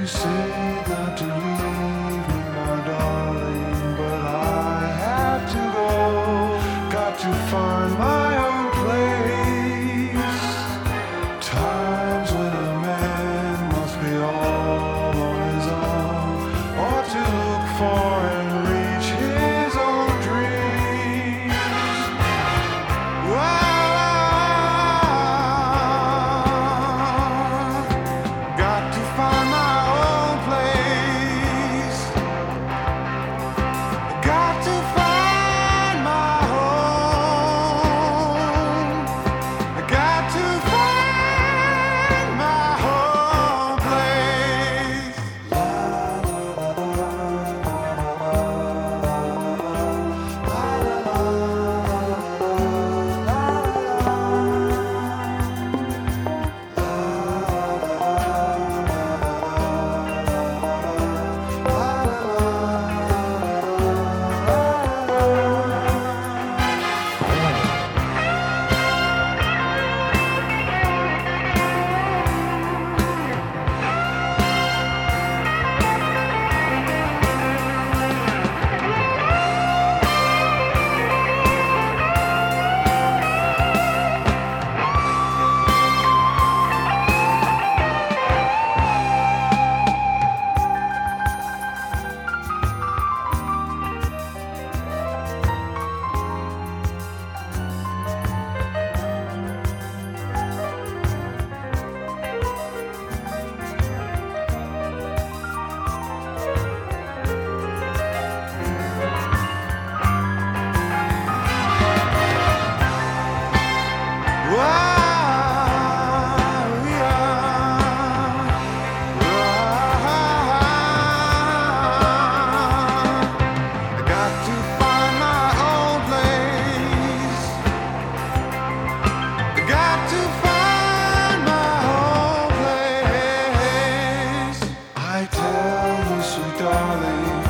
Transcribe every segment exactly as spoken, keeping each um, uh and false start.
say not to leave me, my darling, but I have to go. Got to find my own place. Times when a man must be all on his own, or to look for and reach his own dreams. Wow.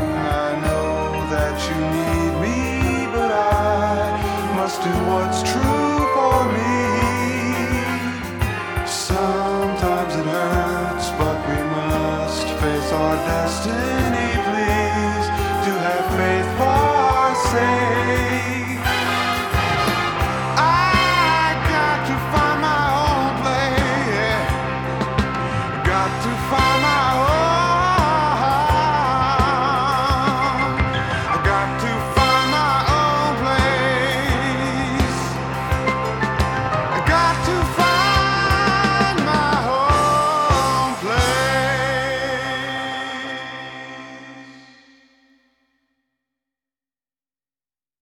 Do what's true.